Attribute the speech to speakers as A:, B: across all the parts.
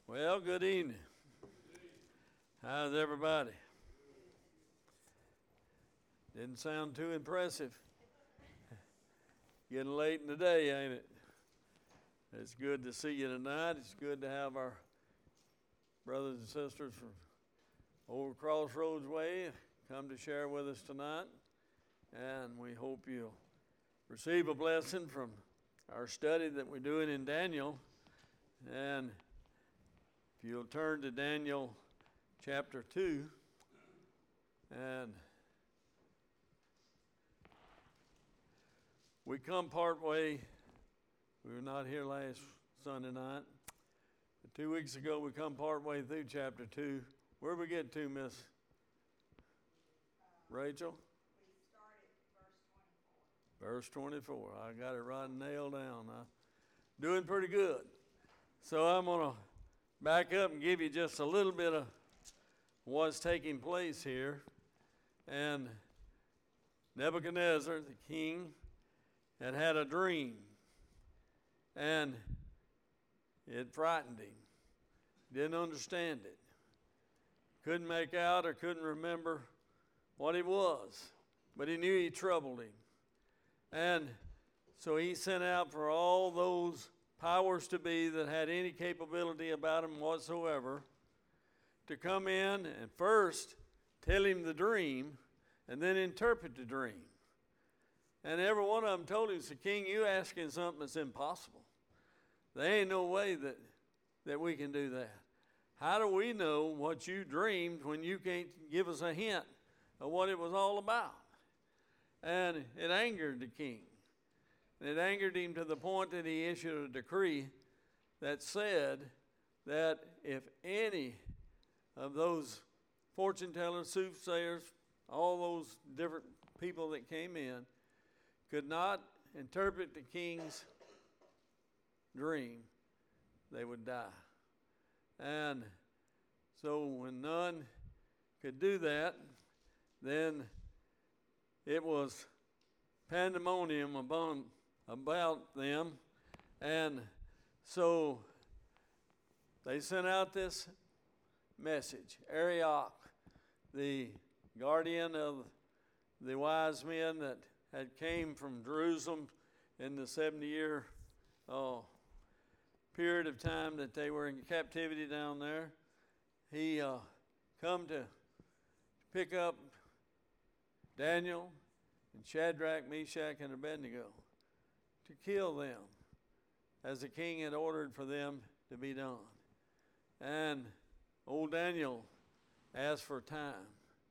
A: Well, good evening. How's everybody? Didn't sound too impressive. Getting late in the day, ain't it? It's good to see you tonight. It's good to have our brothers and sisters from Old Crossroads Way come to share with us tonight. And we hope you'll receive a blessing from our study that we're doing in Daniel. And if you'll turn to Daniel chapter 2, and we come part way. We were not here last Sunday night. But 2 weeks ago, we come part way through chapter 2. Where we get to, Miss Rachel?
B: We started verse 24.
A: Verse 24. I got it right nailed down. I'm doing pretty good. So I'm going to back up and give you just a little bit of what's taking place here. And Nebuchadnezzar, the king, had a dream. And it frightened him. Didn't understand it. Couldn't make out or couldn't remember what it was. But he knew he troubled him. And so he sent out for all those powers to be that had any capability about him whatsoever to come in and first tell him the dream and then interpret the dream. And every one of them told him, said, King, you asking something that's impossible. There ain't no way that we can do that. How do we know what you dreamed when you can't give us a hint of what it was all about? And it angered the king. And it angered him to the point that he issued a decree that said that if any of those fortune tellers, soothsayers, all those different people that came in could not interpret the king's dream, they would die. And so when none could do that, then it was pandemonium about them. And so they sent out this message. Arioch, the guardian of the wise men that had came from Jerusalem in the 70-year period of time that they were in captivity down there, he come to pick up Daniel and Shadrach, Meshach, and Abednego to kill them as the king had ordered for them to be done. And old Daniel asked for time.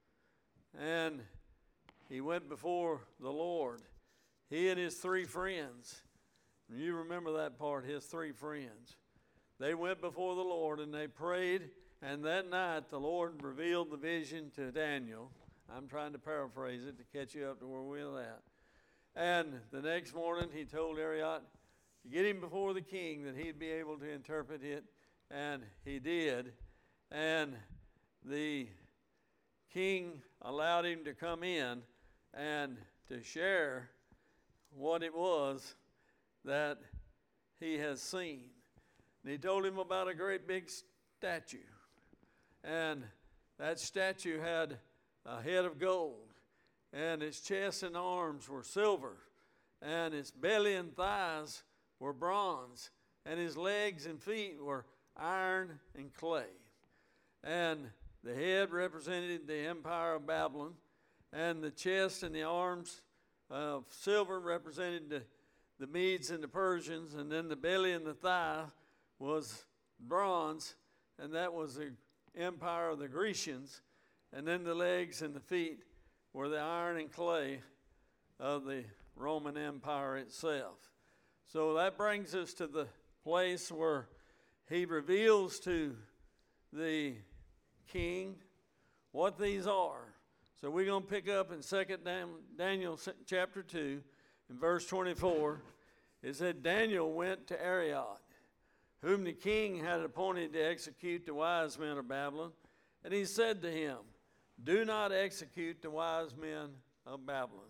A: And he went before the Lord, he and his 3 friends. You remember that part, his 3 friends. They went before the Lord and they prayed, and that night the Lord revealed the vision to Daniel. I'm trying to paraphrase it to catch you up to where we're at. And the next morning he told Arioch to get him before the king that he'd be able to interpret it, and he did. And the king allowed him to come in and to share what it was that he has seen. And he told him about a great big statue. And that statue had a head of gold, and its chest and arms were silver, and its belly and thighs were bronze, and his legs and feet were iron and clay. And the head represented the empire of Babylon, and the chest and the arms of silver represented the Medes and the Persians, and then the belly and the thigh was bronze, and that was the empire of the Grecians, and then the legs and the feet were the iron and clay of the Roman Empire itself. So that brings us to the place where he reveals to the king what these are. So we're going to pick up in 2 Daniel chapter 2, in verse 24. It said, Daniel went to Arioch, whom the king had appointed to execute the wise men of Babylon. And he said to him, do not execute the wise men of Babylon.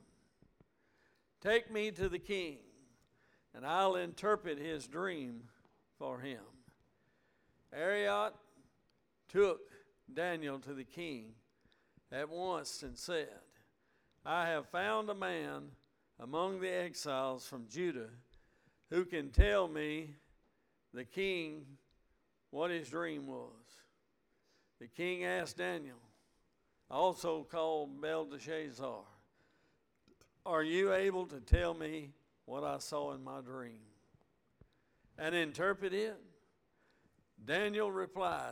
A: Take me to the king, and I'll interpret his dream for him. Arioch took Daniel to the king at once and said, I have found a man among the exiles from Judah who can tell me, the king, what his dream was. The king asked Daniel, also called Belteshazzar, are you able to tell me what I saw in my dream and interpret it? Daniel replied,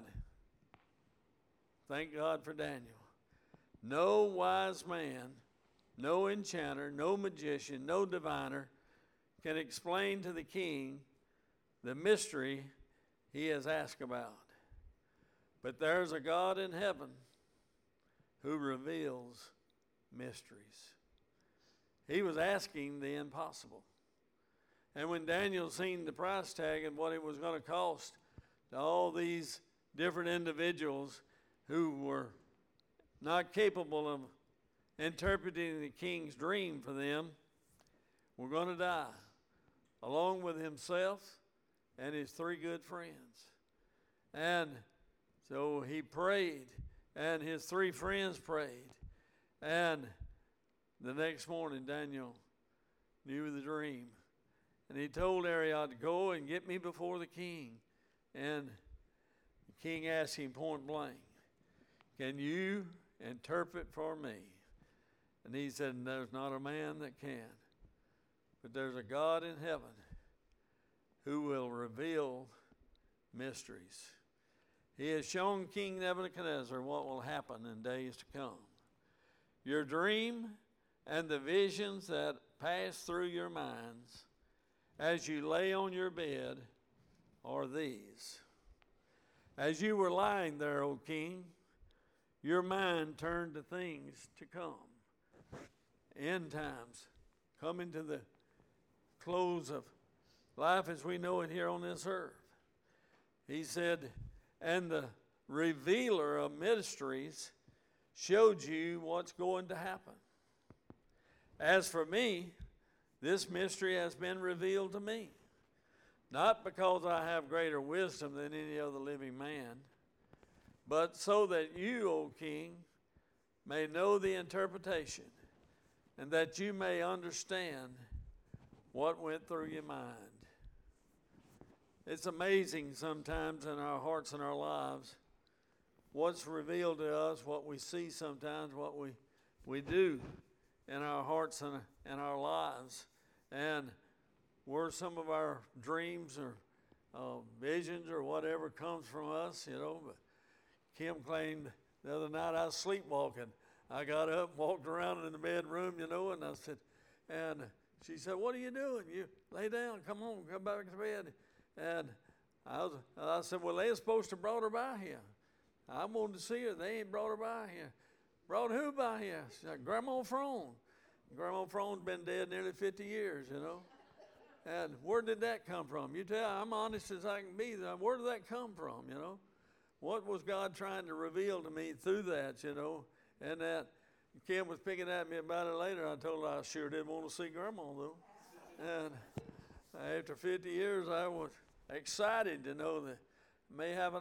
A: thank God for Daniel. No wise man, no enchanter, no magician, no diviner can explain to the king the mystery he has asked about. But there's a God in heaven who reveals mysteries. He was asking the impossible. And when Daniel seen the price tag and what it was going to cost to all these different individuals who were not capable of interpreting the king's dream for them, were going to die, along with himself and his 3 good friends. And so he prayed, and his 3 friends prayed. And the next morning, Daniel knew the dream. And he told Arioch to go and get me before the king. And the king asked him point blank, can you interpret for me? And he said, there's not a man that can. But there's a God in heaven who will reveal mysteries. He has shown King Nebuchadnezzar what will happen in days to come. Your dream and the visions that pass through your minds as you lay on your bed are these. As you were lying there, O king, your mind turned to things to come. End times, coming to the close of life as we know it here on this earth. He said, and the revealer of mysteries showed you what's going to happen. As for me, this mystery has been revealed to me, not because I have greater wisdom than any other living man, but so that you, O king, may know the interpretation, and that you may understand what went through your mind. It's amazing sometimes in our hearts and our lives what's revealed to us, what we see sometimes, what we do in our hearts and our lives, and where some of our dreams or visions or whatever comes from us, you know. But Kim claimed the other night I was sleepwalking. I got up, walked around in the bedroom, you know, and I said, and she said, what are you doing? You lay down, come on, come back to bed. And I said, well, they were supposed to brought her by here. I wanted to see her. They ain't brought her by here. Brought who by here? She said, Grandma Frone. Grandma Frone's been dead nearly 50 years, you know. And where did that come from? You tell, I'm honest as I can be. Where did that come from, you know? What was God trying to reveal to me through that, you know? And that Kim was picking at me about it later. I told her I sure did want to see Grandma, though. And after 50 years, I was excited to know that I may have an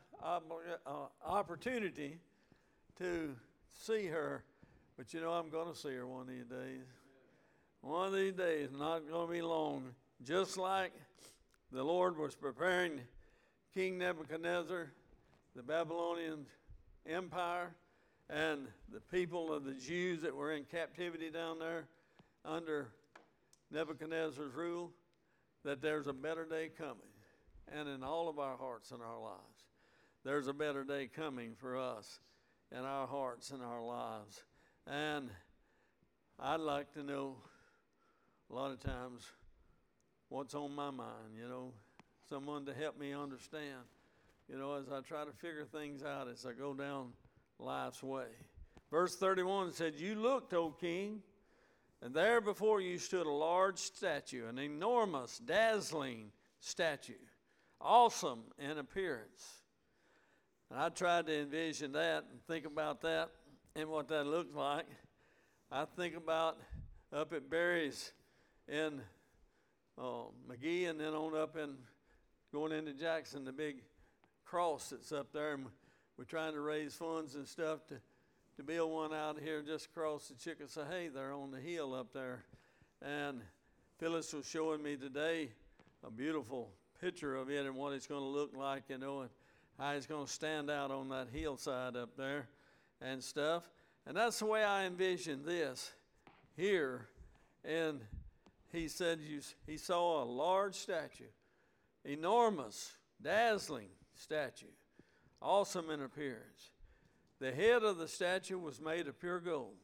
A: opportunity to see her. But, you know, I'm going to see her one of these days. One of these days, not going to be long. Just like the Lord was preparing King Nebuchadnezzar, the Babylonian Empire, and the people of the Jews that were in captivity down there under Nebuchadnezzar's rule, that there's a better day coming. And in all of our hearts and our lives, there's a better day coming for us in our hearts and our lives. And I'd like to know a lot of times what's on my mind, you know, someone to help me understand, you know, as I try to figure things out as I go down life's way. Verse 31 said, you looked, O king, and there before you stood a large statue, an enormous, dazzling statue, awesome in appearance. And I tried to envision that and think about that and what that looked like. I think about up at Barry's in McGee, and then on up in going into Jackson, the big cross that's up there, and we're trying to raise funds and stuff to build one out here just across the Chickasahee there on the hill up there. And Phyllis was showing me today a beautiful picture of it and what it's going to look like, and how it's going to stand out on that hillside up there and stuff. And that's the way I envision this here. And he said he saw a large statue, enormous, dazzling statue, awesome in appearance. The head of the statue was made of pure gold,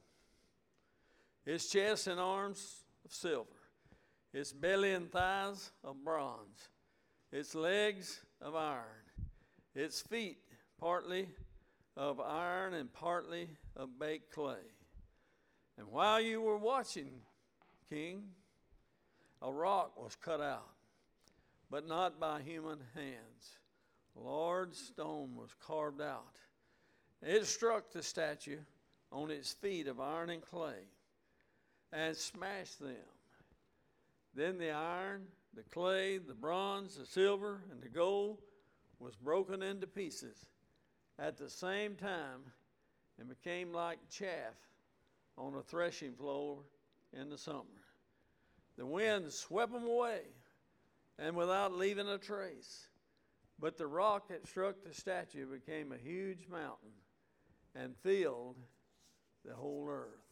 A: its chest and arms of silver, its belly and thighs of bronze, its legs of iron, its feet partly of iron and partly of baked clay. And while you were watching, King, a rock was cut out, but not by human hands. A large stone was carved out. It struck the statue on its feet of iron and clay and smashed them. Then the iron, the clay, the bronze, the silver, and the gold was broken into pieces at the same time and became like chaff on a threshing floor in the summer. The wind swept them away, and without leaving a trace. But the rock that struck the statue became a huge mountain and filled the whole earth.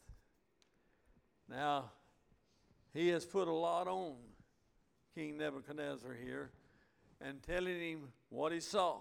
A: Now, he has put a lot on King Nebuchadnezzar here and telling him what he saw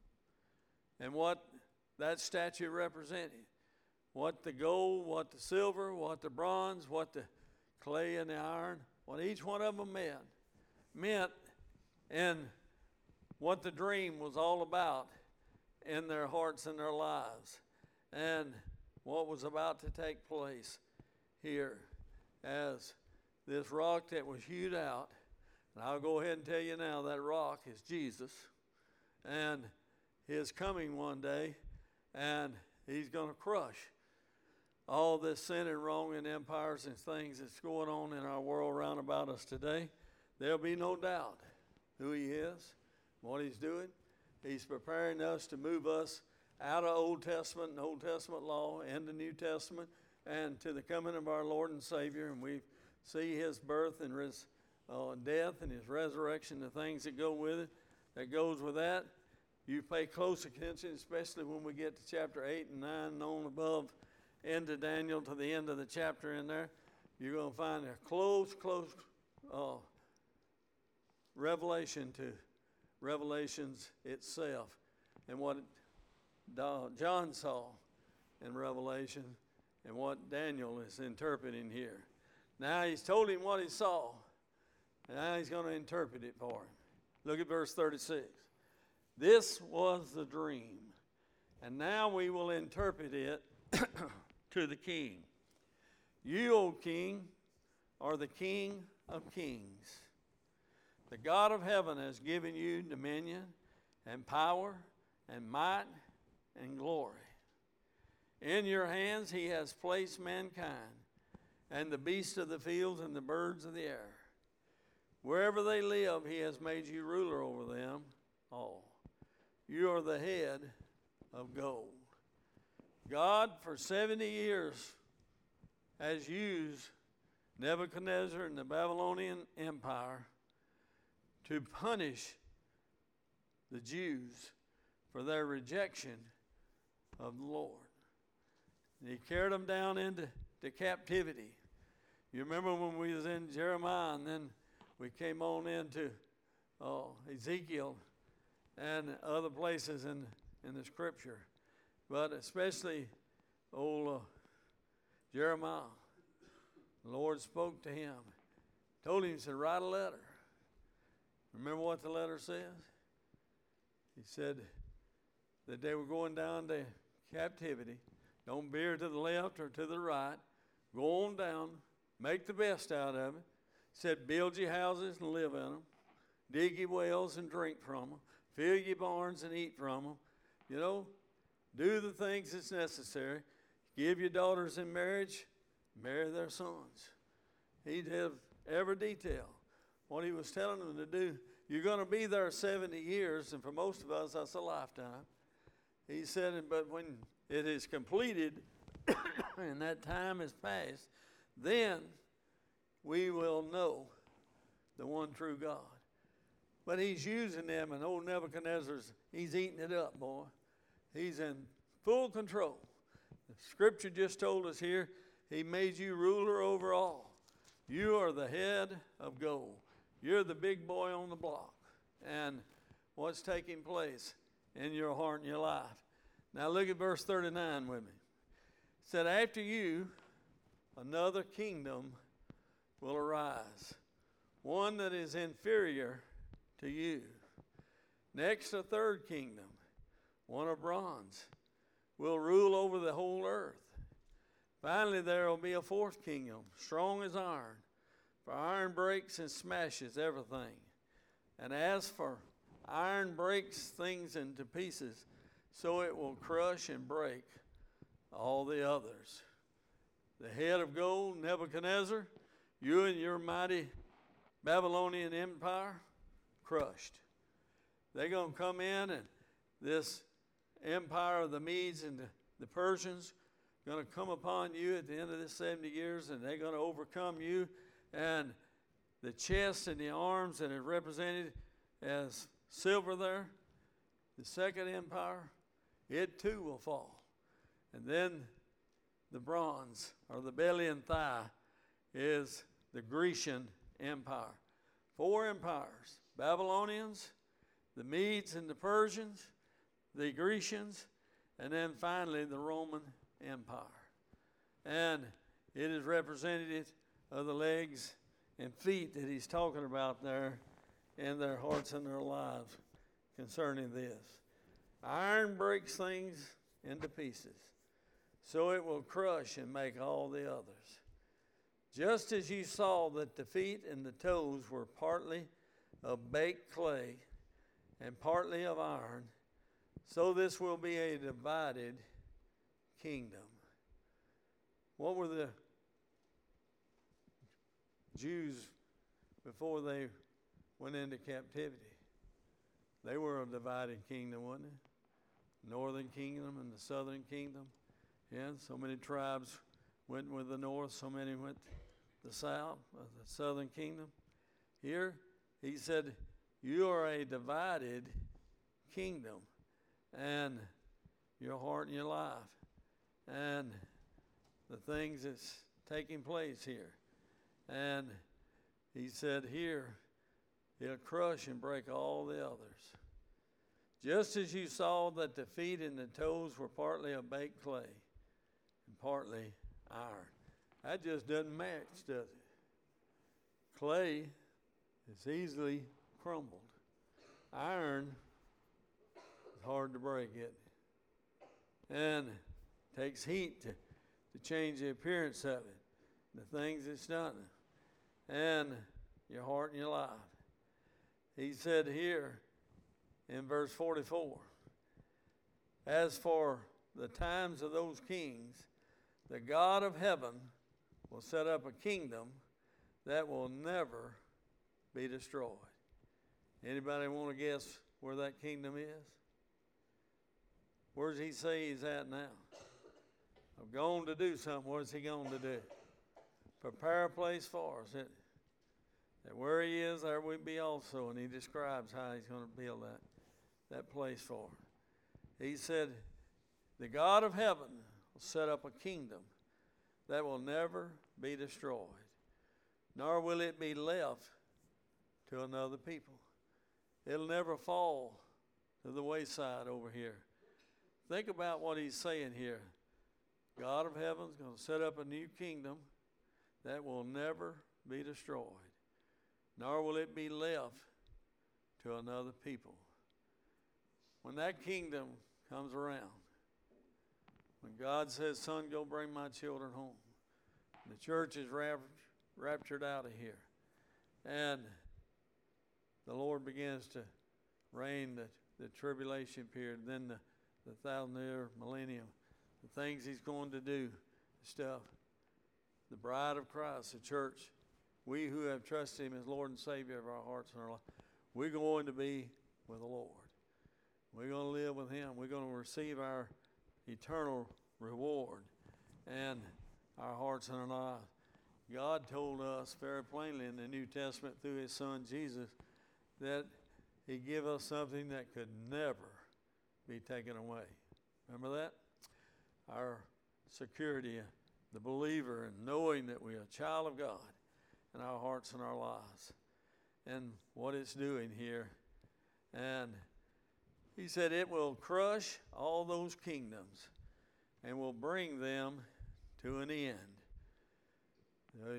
A: and what that statue represented. What the gold, what the silver, what the bronze, what the clay and the iron, what each one of them meant, and what the dream was all about in their hearts and their lives, and what was about to take place here as this rock that was hewed out. And I'll go ahead and tell you now, that rock is Jesus, and his coming one day, and he's going to crush all this sin and wrong and empires and things that's going on in our world around about us today. There'll be no doubt who he is, what he's doing. He's preparing us to move us out of Old Testament and Old Testament law into New Testament and to the coming of our Lord and Savior. And we see his birth and his death and his resurrection, the things that go with it, that goes with that. You pay close attention, especially when we get to chapter 8 and 9 and on above into Daniel to the end of the chapter in there. You're going to find a close revelation to Revelations itself and what John saw in Revelation and what Daniel is interpreting here. Now he's told him what he saw, and now he's going to interpret it for him. Look at verse 36. This was the dream, and now we will interpret it to the king. You, O king, are the King of kings. The God of heaven has given you dominion and power and might and glory. In your hands he has placed mankind and the beasts of the fields and the birds of the air. Wherever they live, he has made you ruler over them all. You are the head of gold. God, for 70 years, has used Nebuchadnezzar and the Babylonian Empire to punish the Jews for their rejection of the Lord. And he carried them down into captivity. You remember when we was in Jeremiah, and then we came on into Ezekiel and other places in the scripture. But especially old Jeremiah. The Lord spoke to him, told him to write a letter. Remember what the letter says? He said that they were going down to captivity. Don't veer to the left or to the right. Go on down. Make the best out of it. He said, build your houses and live in them. Dig your wells and drink from them. Fill your barns and eat from them. You know, do the things that's necessary. Give your daughters in marriage. Marry their sons. He'd have every detail. What he was telling them to do. you're going to be there 70 years, and for most of us, that's a lifetime. He said, but when it is completed and that time is passed, then we will know the one true God. But he's using them, and old Nebuchadnezzar's, he's eating it up, boy. He's in full control. The scripture just told us here, he made you ruler over all. You are the head of gold. You're the big boy on the block. And what's taking place in your heart and your life. Now look at verse 39 with me. It said, after you, another kingdom will arise, one that is inferior to you. Next, a third kingdom, one of bronze, will rule over the whole earth. Finally, there will be a fourth kingdom, strong as iron, for iron breaks and smashes everything. And as for iron breaks things into pieces, so it will crush and break all the others. The head of gold, Nebuchadnezzar, you and your mighty Babylonian empire, crushed. They're going to come in, and this empire of the Medes and the Persians going to come upon you at the end of this 70 years, and they're going to overcome you. And the chest and the arms that are represented as silver there, the second empire, it too will fall. And then the bronze, or the belly and thigh, is the Grecian Empire. 4 empires, Babylonians, the Medes and the Persians, the Grecians, and then finally the Roman Empire. And it is representative of the legs and feet that he's talking about there in their hearts and their lives concerning this. Iron breaks things into pieces, so it will crush and make all the others. Just as you saw that the feet and the toes were partly of baked clay and partly of iron, so this will be a divided kingdom. What were the Jews before they went into captivity? They were a divided kingdom, wasn't it? Northern kingdom and the southern kingdom. Yeah, so many tribes went with the north, so many went the south, the southern kingdom. Here, he said, you are a divided kingdom, and your heart and your life, and the things that's taking place here. And he said here, it'll crush and break all the others. Just as you saw that the feet and the toes were partly of baked clay and partly iron. That just doesn't match, does it? Clay is easily crumbled. Iron is hard to break, isn't it? And it takes heat to change the appearance of it, the things it's done, and your heart and your life. He said here in verse 44, as for the times of those kings, the God of heaven will set up a kingdom that will never be destroyed. Anybody want to guess where that kingdom is? Where does he say he's at now? I'm going to do something. What is he going to do? Prepare a place for us, isn't it? That where he is, there we be also. And he describes how he's going to build that place for us. He said, the God of heaven will set up a kingdom that will never be destroyed, nor will it be left to another people. It'll never fall to the wayside over here. Think about what he's saying here. God of heaven is going to set up a new kingdom that will never be destroyed, nor will it be left to another people. When that kingdom comes around, when God says, son, go bring my children home, the church is raptured out of here, and the Lord begins to reign the tribulation period, then the 1,000-year millennium, the things he's going to do, stuff. The bride of Christ, the church, we who have trusted him as Lord and Savior of our hearts and our life, we're going to be with the Lord. We're going to live with Him. We're going to receive our eternal reward and our hearts and our lives. God told us very plainly in the New Testament through His Son Jesus that He gave us something that could never be taken away. Remember that? Our security, the believer, and knowing that we're a child of God in our hearts and our lives. And what it's doing here. And He said it will crush all those kingdoms and will bring them to an end. The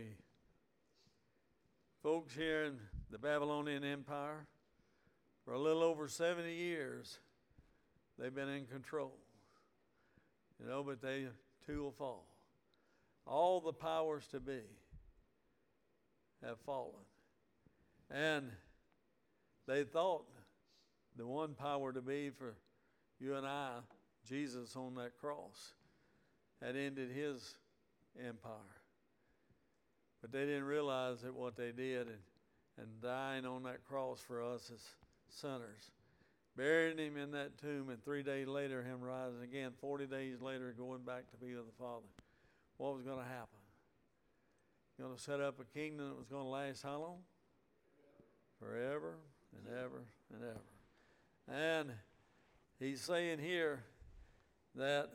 A: folks here in the Babylonian Empire, for a little over 70 years, they've been in control. But they too will fall. All the powers to be have fallen. And they thought the one power to be for you and I, Jesus on that cross, had ended His empire. But they didn't realize that what they did and dying on that cross for us as sinners, burying Him in that tomb, and 3 days later Him rising again, 40 days later going back to be with the Father. What was going to happen? Going to set up a kingdom that was going to last how long? Forever and ever and ever. And He's saying here that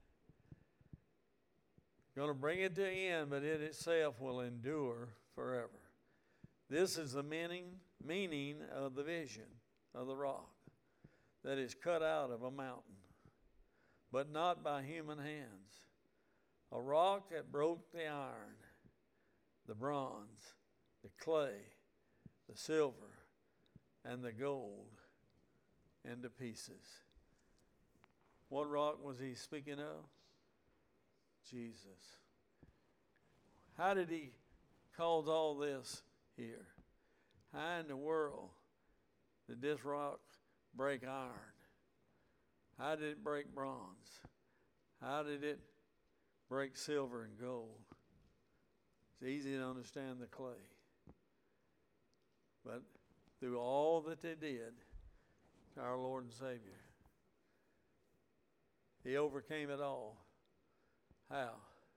A: going to bring it to an end, but it itself will endure forever. This is the meaning of the vision of the rock that is cut out of a mountain, but not by human hands. A rock that broke the iron, the bronze, the clay, the silver, and the gold into pieces. What rock was He speaking of? Jesus. How did He cause all this here? How in the world did this rock break iron? How did it break bronze? How did it break silver and gold? It's easy to understand the clay. But through all that they did to our Lord and Savior, He overcame it all. How?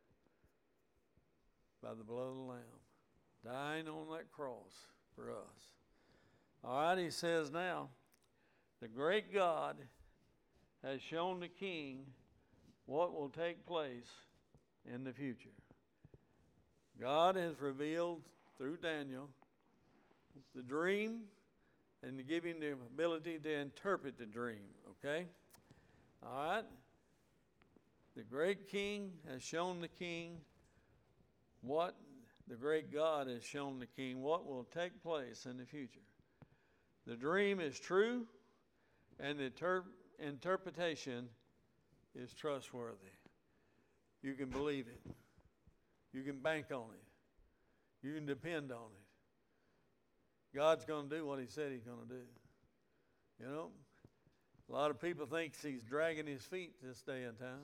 A: By the blood of the Lamb, dying on that cross for us. All right, He says now, the great God has shown the king what will take place in the future. God has revealed through Daniel the dream and giving the ability to interpret the dream, okay? All right? The great king has shown the king what the great God has shown the king what will take place in the future. The dream is true, and the interpretation is trustworthy. You can believe it. You can bank on it. You can depend on it. God's going to do what He said He's going to do. A lot of people think He's dragging His feet this day and time.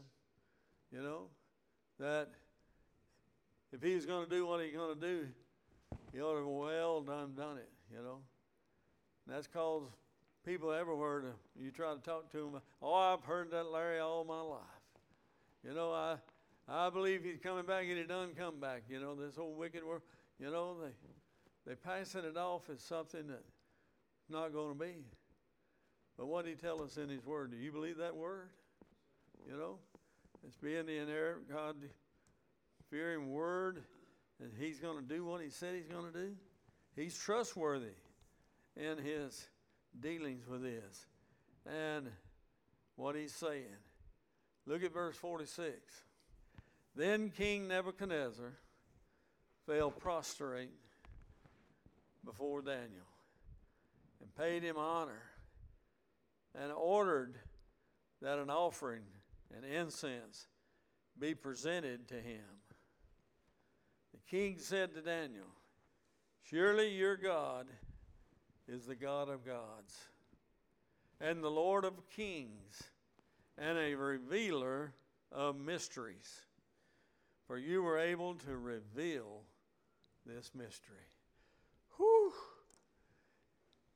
A: That if He's going to do what He's going to do, He ought to have well done it, And that's cause people everywhere, you try to talk to them, I've heard that, Larry, all my life. I believe He's coming back, and He done come back. This whole wicked world, they passing it off as something that's not going to be. But what did He tell us in His Word? Do you believe that Word? It's being the inerrant, God-fearing Word, and He's going to do what He said He's going to do. He's trustworthy in His dealings with this and what He's saying. Look at verse 46. Then King Nebuchadnezzar fell prostrate before Daniel and paid him honor and ordered that an offering and incense be presented to him. The king said to Daniel, surely your God is the God of gods and the Lord of kings and a revealer of mysteries, for you were able to reveal this mystery. Whew.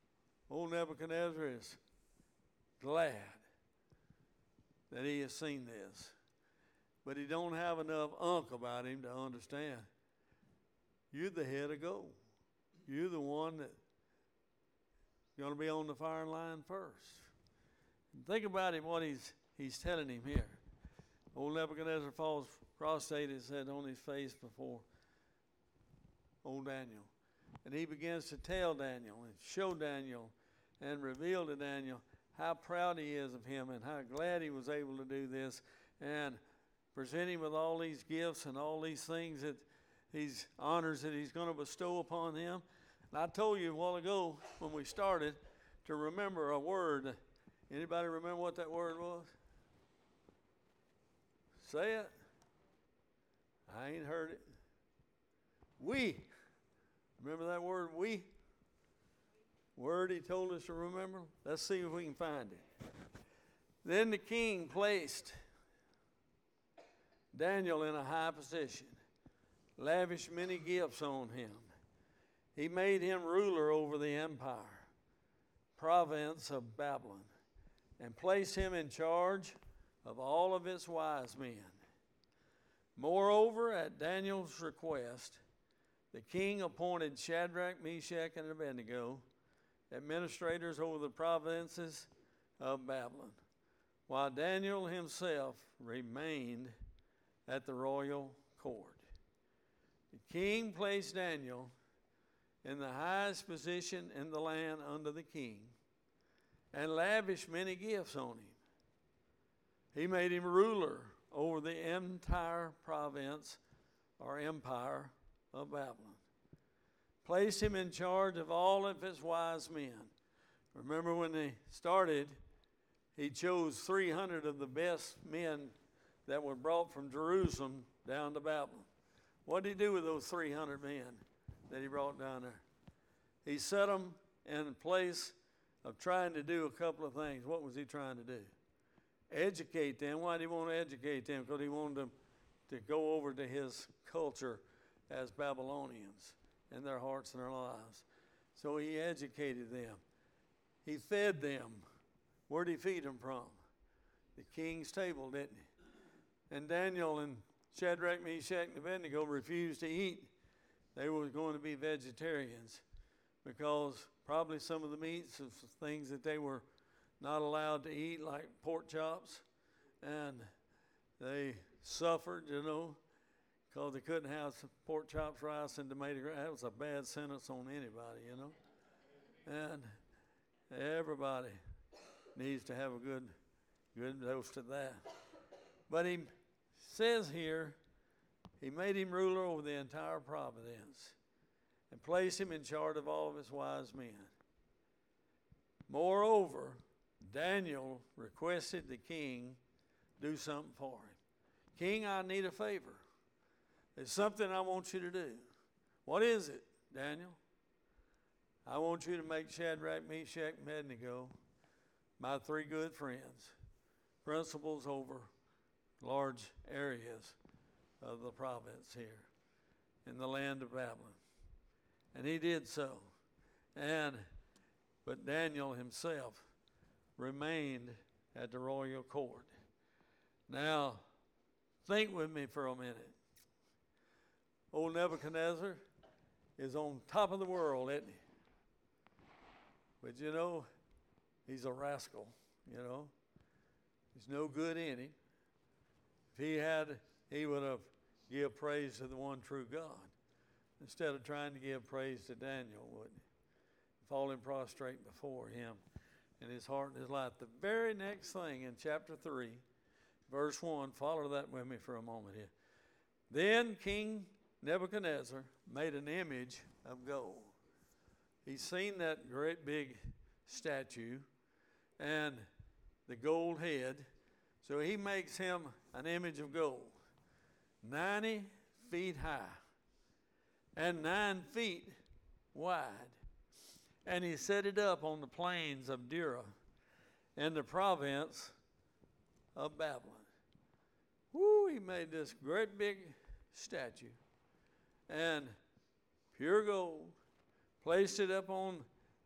A: Old Nebuchadnezzar is glad that he has seen this. But he don't have enough unk about him to understand. You're the head of gold. You're the one that's going to be on the firing line first. And think about him, what he's telling him here. Old Nebuchadnezzar falls prostrate, it said, on his face before old Daniel. And he begins to tell Daniel and show Daniel and reveal to Daniel how proud he is of him and how glad he was able to do this, and present him with all these gifts and all these things, that these honors that he's going to bestow upon him. And I told you a while ago when we started to remember a word. Anybody remember what that word was? Say it. I ain't heard it. We. Remember that word, we? Word he told us to remember? Let's see if we can find it. Then the king placed Daniel in a high position, lavished many gifts on him. He made him ruler over the empire, province of Babylon, and placed him in charge of all of its wise men. Moreover, at Daniel's request, the king appointed Shadrach, Meshach, and Abednego administrators over the provinces of Babylon, while Daniel himself remained at the royal court. The king placed Daniel in the highest position in the land under the king and lavished many gifts on him. He made him ruler over the entire province or empire of Babylon. Placed him in charge of all of his wise men. Remember when they started, he chose 300 of the best men that were brought from Jerusalem down to Babylon. What did he do with those 300 men that he brought down there? He set them in place of trying to do a couple of things. What was he trying to do? Educate them. Why did he want to educate them? Because he wanted them to go over to his culture as Babylonians in their hearts and their lives. So he educated them. He fed them. Where did he feed them from? The king's table, didn't he? And Daniel and Shadrach, Meshach, and Abednego refused to eat. They were going to be vegetarians because probably some of the meats of things that they were not allowed to eat, like pork chops, and they suffered, because they couldn't have pork chops, rice, and tomato. That was a bad sentence on anybody, And everybody needs to have a good dose of that. But he says here, he made him ruler over the entire province and placed him in charge of all of his wise men. Moreover, Daniel requested the king do something for him. King, I need a favor. There's something I want you to do. What is it, Daniel? I want you to make Shadrach, Meshach, and Abednego my 3 good friends, principals over large areas of the province here in the land of Babylon. And he did so. But Daniel himself remained at the royal court. Now, think with me for a minute. Old Nebuchadnezzar is on top of the world, isn't he? But he's a rascal, There's no good in him. If he had, he would have given praise to the one true God instead of trying to give praise to Daniel, wouldn't he? Falling prostrate before him in his heart and his life. The very next thing in chapter 3, verse 1, follow that with me for a moment here. Then King Nebuchadnezzar made an image of gold. He's seen that great big statue and the gold head, so he makes him an image of gold, 90 feet high and 9 feet wide. And he set it up on the plains of Dura in the province of Babylon. He made this great big statue and pure gold, placed it up on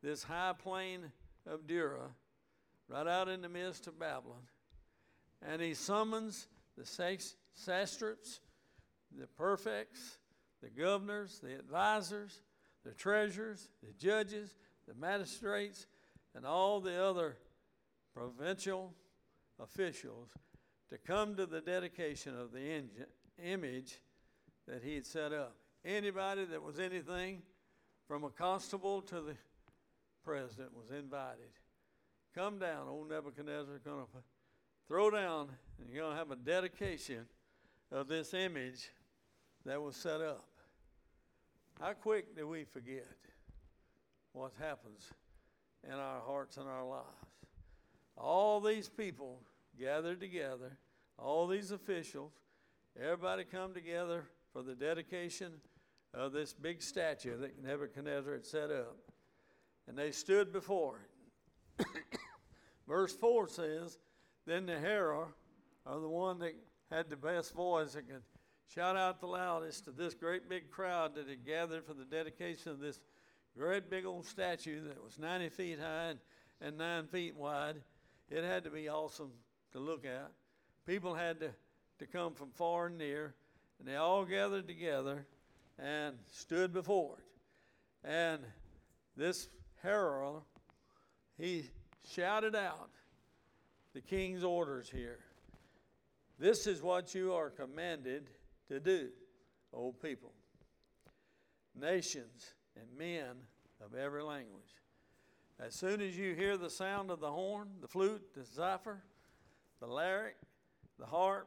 A: this high plain of Dura, right out in the midst of Babylon, and he summons the satraps, the prefects, the governors, the advisors, the treasurers, the judges, the magistrates, and all the other provincial officials to come to the dedication of the image that he had set up. Anybody that was anything, from a constable to the president, was invited. Come down, old Nebuchadnezzar is going to throw down, and you're going to have a dedication of this image that was set up. How quick do we forget what happens in our hearts and our lives? All these people gathered together, all these officials, everybody come together for the dedication of this big statue that Nebuchadnezzar had set up. And they stood before it. Verse 4 says, then the herald, or the one that had the best voice that could shout out the loudest to this great big crowd that had gathered for the dedication of this great big old statue that was 90 feet high and 9 feet wide. It had to be awesome to look at. People had to come from far and near, and they all gathered together and stood before it. And this herald, he shouted out the king's orders here. This is what you are commanded to do, O people, nations, and men of every language. As soon as you hear the sound of the horn, the flute, the zither, the lyre, the harp,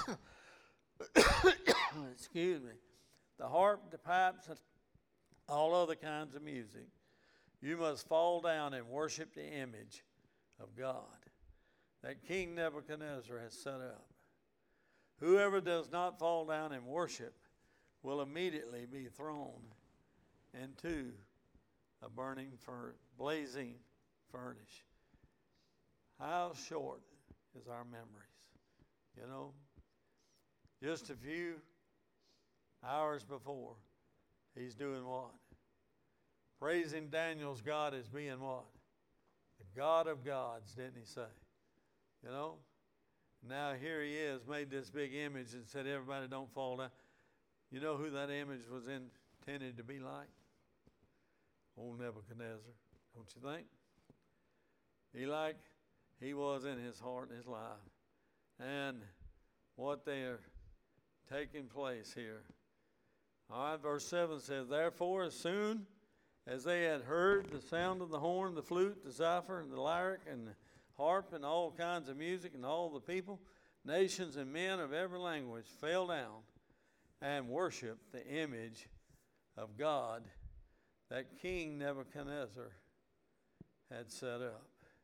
A: excuse me, the harp, the pipes, and all other kinds of music, you must fall down and worship the image of God that King Nebuchadnezzar has set up. Whoever does not fall down and worship will immediately be thrown into a burning, blazing furnace. How short is our memories? You know, just a few hours before, he's doing what? Praising Daniel's God as being what? The God of gods, didn't he say? You know? Now here he is, made this big image and said everybody don't fall down. You know who that image was intended to be like? Old Nebuchadnezzar, don't you think? He was in his heart and his life. And what they are taking place here. All right, verse 7 says, therefore, as soon as they had heard the sound of the horn, the flute, the zither, and the lyre, and the harp, and all kinds of music, and all the people, nations, and men of every language fell down and worshiped the image of God that King Nebuchadnezzar had set up.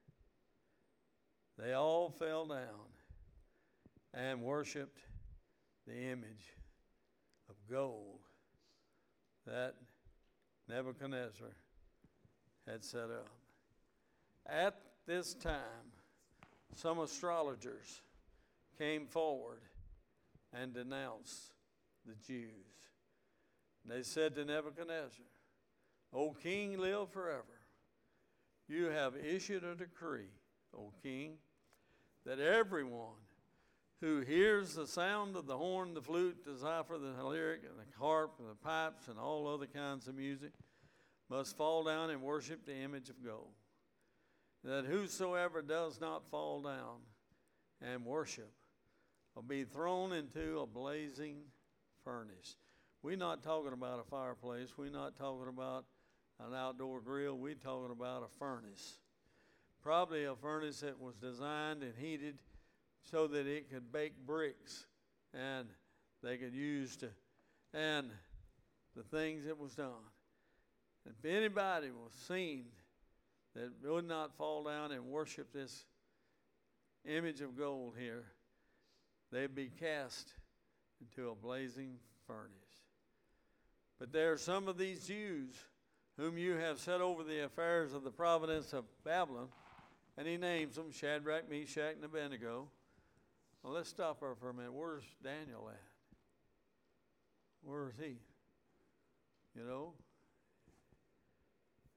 A: They all fell down and worshiped the image of gold that Nebuchadnezzar had set up. At this time, some astrologers came forward and denounced the Jews. They said to Nebuchadnezzar, O king, live forever. You have issued a decree, O king, that everyone who hears the sound of the horn, the flute, the zither, the lyre, and the harp, and the pipes, and all other kinds of music, must fall down and worship the image of gold. That whosoever does not fall down and worship will be thrown into a blazing furnace. We're not talking about a fireplace. We're not talking about an outdoor grill. We're talking about a furnace. Probably a furnace that was designed and heated so that it could bake bricks and they could use to, and the things that was done. If anybody was seen that would not fall down and worship this image of gold here, they'd be cast into a blazing furnace. But there are some of these Jews whom you have set over the affairs of the province of Babylon, and he names them Shadrach, Meshach, and Abednego. Well, let's stop there for a minute. Where's Daniel at? Where is he? You know?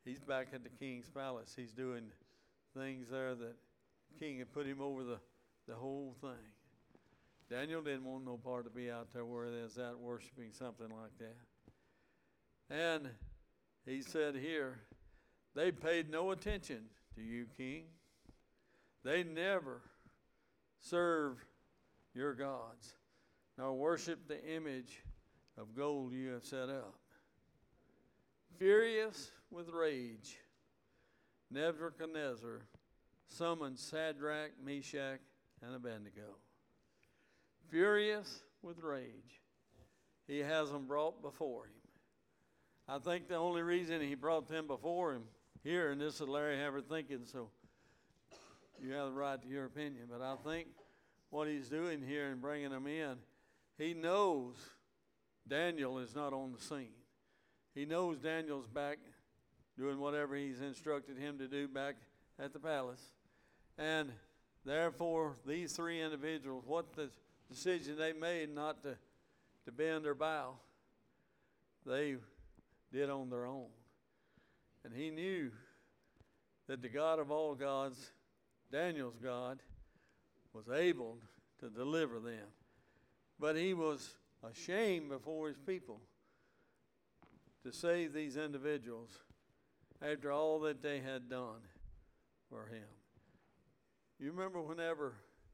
A: he's back at the king's palace. He's doing things there that the king had put him over the whole thing. Daniel didn't want no part to be out there where there's that worshiping something like that. And he said here, they paid no attention to you, king. They never serve your gods, nor worship the image of gold you have set up. Furious with rage, Nebuchadnezzar summoned Shadrach, Meshach, and Abednego. Furious with rage, he has them brought before him. I think the only reason he brought them before him here, and this is Larry Haver thinking, so you have the right to your opinion, but I think what he's doing here and bringing them in, he knows Daniel is not on the scene. He knows Daniel's back doing whatever he's instructed him to do back at the palace. And therefore, these three individuals, what the decision they made not to bend or bow, they did on their own. And he knew that the God of all gods, Daniel's God, was able to deliver them. But he was ashamed before his people to save these individuals after all that they had done for him. You remember whenever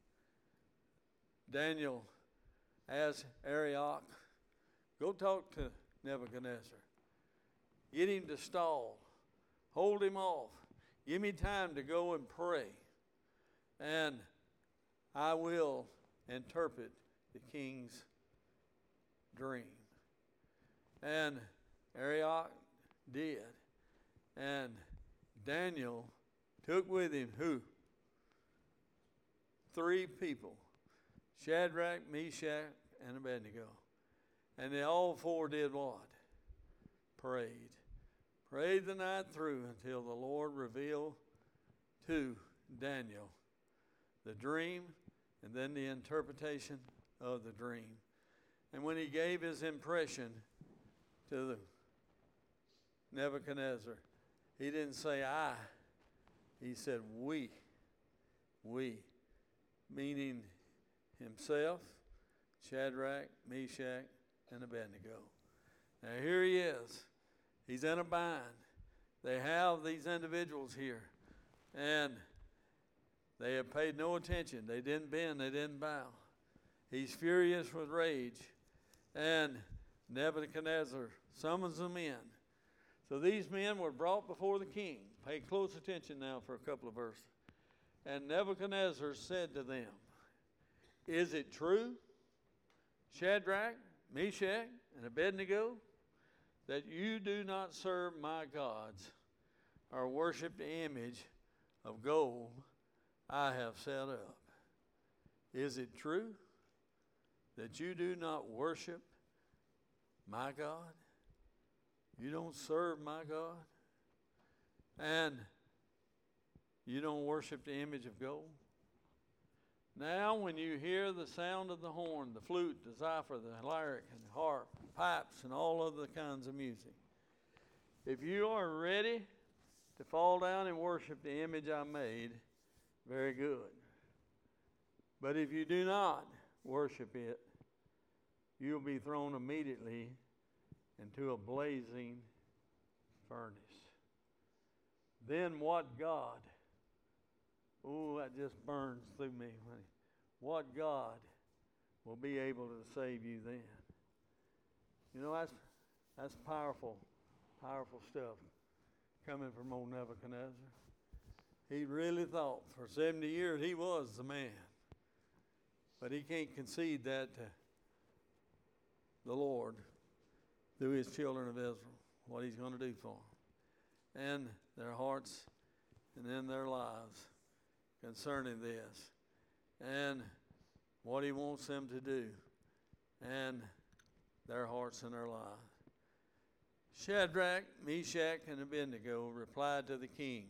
A: Daniel asked Arioch, go talk to Nebuchadnezzar. Get him to stall. Hold him off. Give me time to go and pray. And I will interpret the king's dream. And Arioch did. And Daniel took with him who? 3 people. Shadrach, Meshach, and Abednego. And they all 4 did what? Prayed. Prayed the night through until the Lord revealed to Daniel the dream and then the interpretation of the dream. And when he gave his impression to the Nebuchadnezzar, he didn't say I. He said we. We. Meaning himself, Shadrach, Meshach, and Abednego. Now here he is. He's in a bind. They have these individuals here. And they have paid no attention. They didn't bend. They didn't bow. He's furious with rage. And Nebuchadnezzar summons them in. So these men were brought before the king. Pay close attention now for a couple of verses. And Nebuchadnezzar said to them, is it true, Shadrach, Meshach, and Abednego, that you do not serve my gods or worship the image of gold I have set up? Is it true that you do not worship my God? You don't serve my God? And you don't worship the image of gold? Now when you hear the sound of the horn, the flute, the zither, the lyre, and the harp, pipes, and all other kinds of music, if you are ready to fall down and worship the image I made, very good. But if you do not worship it, you'll be thrown immediately into a blazing furnace. Then what God? Oh, that just burns through me, honey. What God will be able to save you then? You know, that's powerful, powerful stuff coming from old Nebuchadnezzar. He really thought for 70 years he was the man. But he can't concede that to the Lord through his children of Israel, what he's going to do for them. And their hearts and in their lives concerning this. And what he wants them to do. And their hearts and their lives. Shadrach, Meshach, and Abednego replied to the king,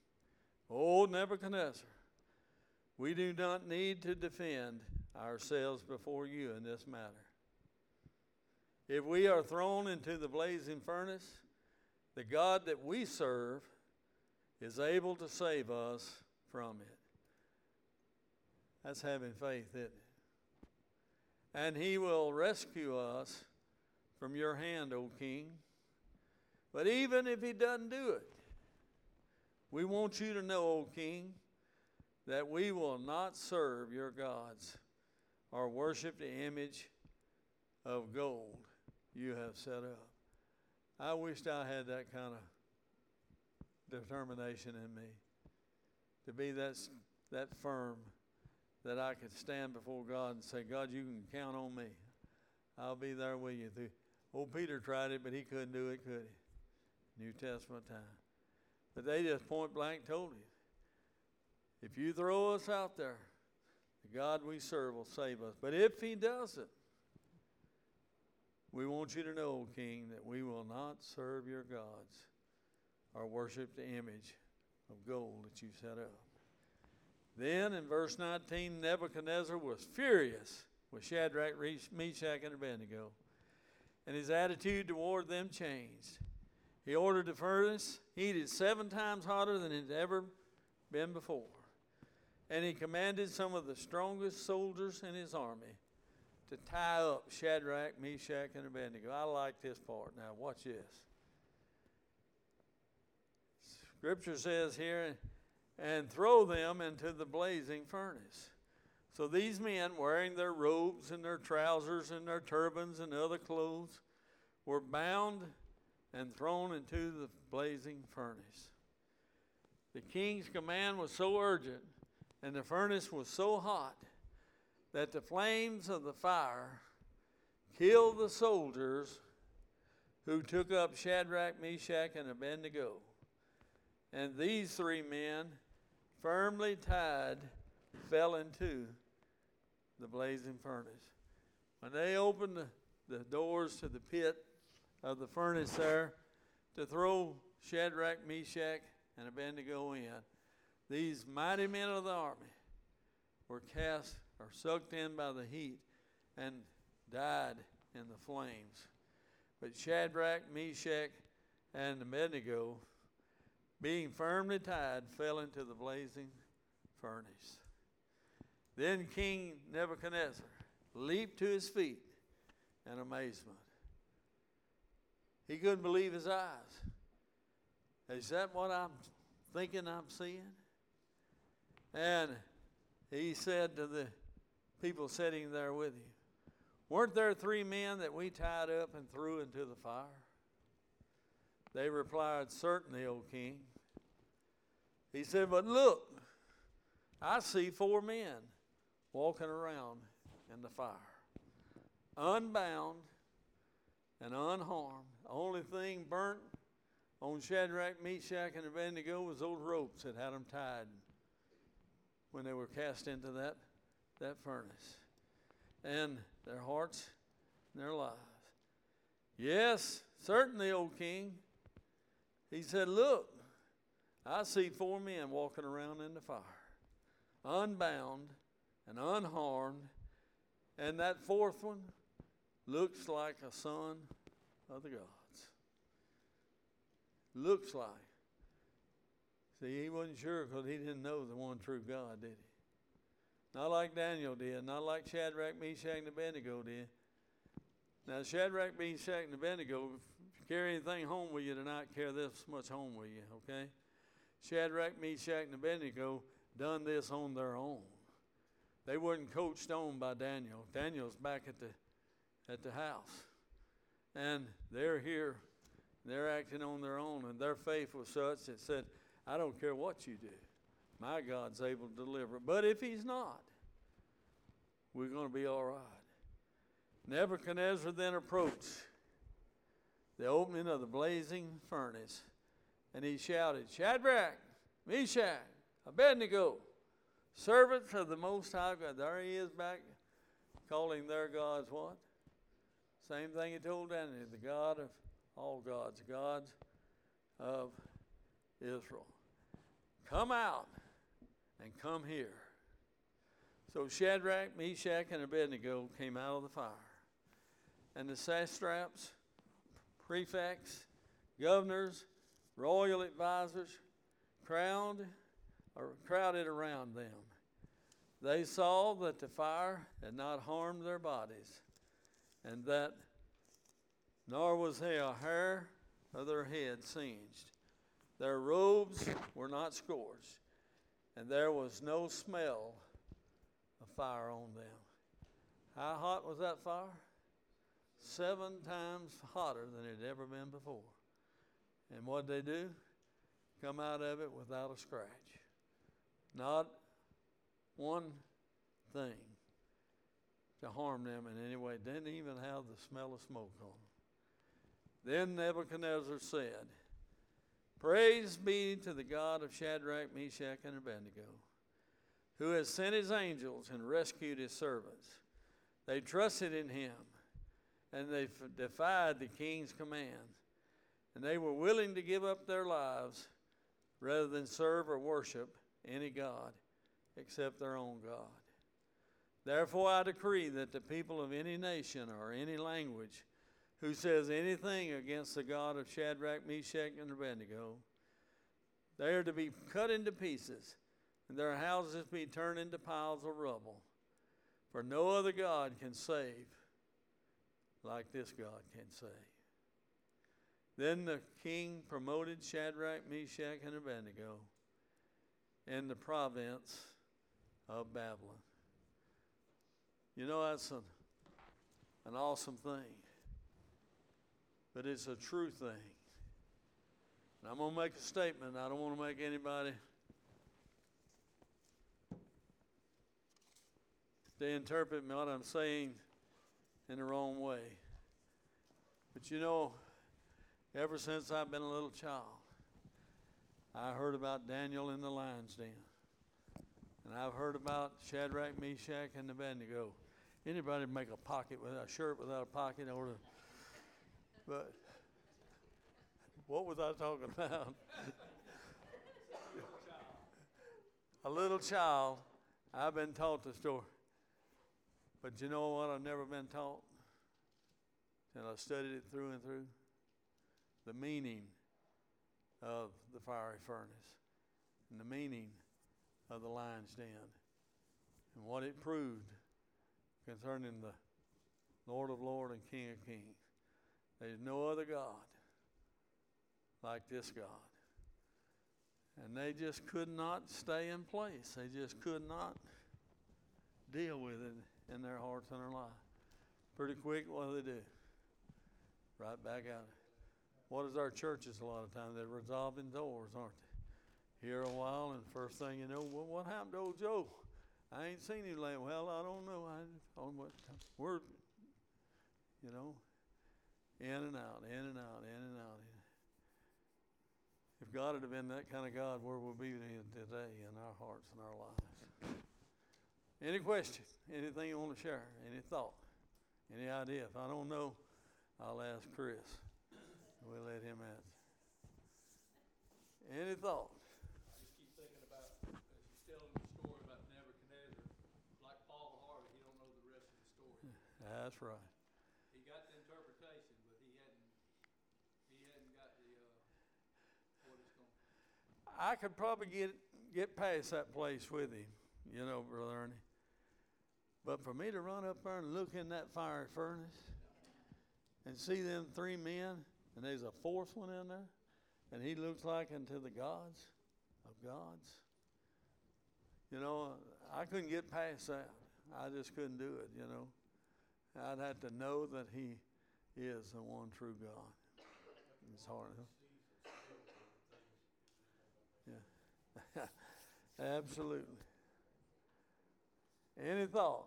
A: O Nebuchadnezzar, we do not need to defend ourselves before you in this matter. If we are thrown into the blazing furnace, the God that we serve is able to save us from it. That's having faith, isn't it? And he will rescue us from your hand, O king. But even if he doesn't do it, we want you to know, O king, that we will not serve your gods or worship the image of gold you have set up. I wished I had that kind of determination in me, to be that firm that I could stand before God and say, God, you can count on me. I'll be there with you. Old Peter tried it, but he couldn't do it, could he? New Testament time. But they just point blank told him, if you throw us out there, the God we serve will save us. But if he doesn't, we want you to know, King, that we will not serve your gods or worship the image of gold that you set up. Then in verse 19, Nebuchadnezzar was furious with Shadrach, Meshach, and Abednego, and his attitude toward them changed. He ordered the furnace heated 7 times hotter than it had ever been before. And he commanded some of the strongest soldiers in his army to tie up Shadrach, Meshach, and Abednego. I like this part. Now, watch this. Scripture says here, and throw them into the blazing furnace. So these men, wearing their robes and their trousers and their turbans and other clothes, were bound and thrown into the blazing furnace. The king's command was so urgent, and the furnace was so hot, that the flames of the fire killed the soldiers who took up Shadrach, Meshach, and Abednego. And these 3 men, firmly tied, fell into the blazing furnace. When they opened the doors to the pit of the furnace there to throw Shadrach, Meshach, and Abednego in, these mighty men of the army were cast or sucked in by the heat and died in the flames. But Shadrach, Meshach, and Abednego, being firmly tied, fell into the blazing furnace. Then King Nebuchadnezzar leaped to his feet in amazement. He couldn't believe his eyes. Is that what I'm thinking I'm seeing? And he said to the people sitting there with him, weren't there 3 men that we tied up and threw into the fire? They replied, certainly, O king. He said, but look, I see 4 men walking around in the fire, unbound and unharmed. The only thing burnt on Shadrach, Meshach, and Abednego was those ropes that had them tied when they were cast into that furnace. And their hearts and their lives. Yes, certainly, O king. He said, look, I see 4 men walking around in the fire, unbound and unharmed, and that 4th one looks like a son of the gods. Looks like. See, he wasn't sure because he didn't know the one true God, did he? Not like Daniel did, not like Shadrach, Meshach, and Abednego did. Now, Shadrach, Meshach, and Abednego, if you carry anything home with you tonight, carry this much home with you, okay? Shadrach, Meshach, and Abednego done this on their own. They weren't coached on by Daniel. Daniel's back at the house. And they're here. They're acting on their own. And their faith was such that said, I don't care what you do. My God's able to deliver. But if he's not, we're going to be all right. Nebuchadnezzar then approached the opening of the blazing furnace, and he shouted, Shadrach, Meshach, Abednego, servants of the Most High God. There he is back calling their gods what? Same thing he told Daniel, the God of all gods, God of Israel. Come out and come here. So Shadrach, Meshach, and Abednego came out of the fire. And the satraps, prefects, governors, royal advisors crowded around them. They saw that the fire had not harmed their bodies, and that nor was a hair of their head singed. Their robes were not scorched, and there was no smell of fire on them. How hot was that fire? 7 times hotter than it had ever been before. And what did they do? Come out of it without a scratch. Not one thing to harm them in any way. Didn't even have the smell of smoke on them. Then Nebuchadnezzar said, "Praise be to the God of Shadrach, Meshach, and Abednego, who has sent his angels and rescued his servants. They trusted in him, and they defied the king's command, and they were willing to give up their lives rather than serve or worship any god except their own God. Therefore I decree that the people of any nation or any language who says anything against the God of Shadrach, Meshach, and Abednego, they are to be cut into pieces, and their houses be turned into piles of rubble. For no other God can save like this God can save." Then the king promoted Shadrach, Meshach, and Abednego in the province of Babylon. You know, that's an awesome thing. But it's a true thing. And I'm going to make a statement. I don't want to make anybody they interpret what I'm saying in the wrong way. But you know, ever since I've been a little child, I heard about Daniel in the lion's den. And I've heard about Shadrach, Meshach, and Abednego. Anybody make a pocket with a shirt without a pocket over the... But what was I talking about? A little child. I've been taught the story. But you know what I've never been taught? And I studied it through and through. The meaning of the fiery furnace. And the meaning of the lion's den. And what it proved concerning the Lord of Lords and King of Kings. There's no other God like this God. And they just could not stay in place. They just could not deal with it in their hearts and their lives. Pretty quick, what do? Right back out. What is our churches a lot of times? They're resolving doors, aren't they? Here a while, and first thing you know, well, what happened to old Joe? I ain't seen him lately. Well, I don't know. We're, you know, in and out, in and out, in and out. If God had been that kind of God, where would we be today in our hearts and our lives? Any question? Anything you want to share? Any thought? Any idea? If I don't know, I'll ask Chris. We'll let him answer. Any thought?
C: I just keep thinking about, as you're telling the story about Nebuchadnezzar, like Paul Harvey, he don't know the rest of the story.
A: That's right.
C: He got the interpretation, but he hadn't got the what it's going.
A: I could probably get past that place with him, you know, Brother Ernie. But for me to run up there and look in that fiery furnace and see them 3 men, and there's a 4th one in there, and he looks like unto the gods of gods. You know, I couldn't get past that. I just couldn't do it, you know. I'd have to know that he is the one true God. It's hard. Yeah. Absolutely. Any thought?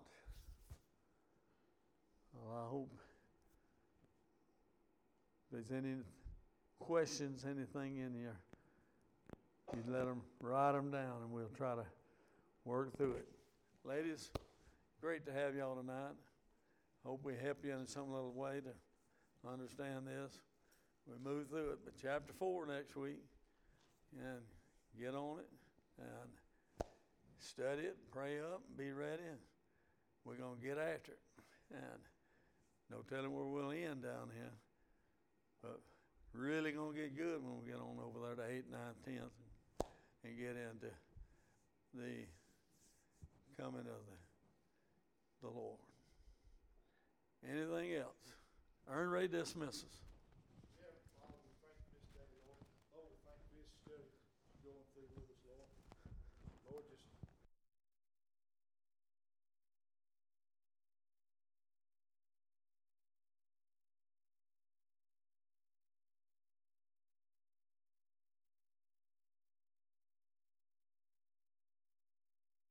A: Well, I hope if there's any questions, anything in here, you let them write them down, and we'll try to work through it. Ladies, great to have y'all tonight. Hope we help you in some little way to understand this. We move through it, but chapter 4 next week, and get on it and study it, pray up, and be ready. And we're going to get after it. And no telling where we'll end down here. But really going to get good when we get on over there to 8th, 9th, 10th and get into the coming of the Lord. Anything else? Earn Ray dismisses.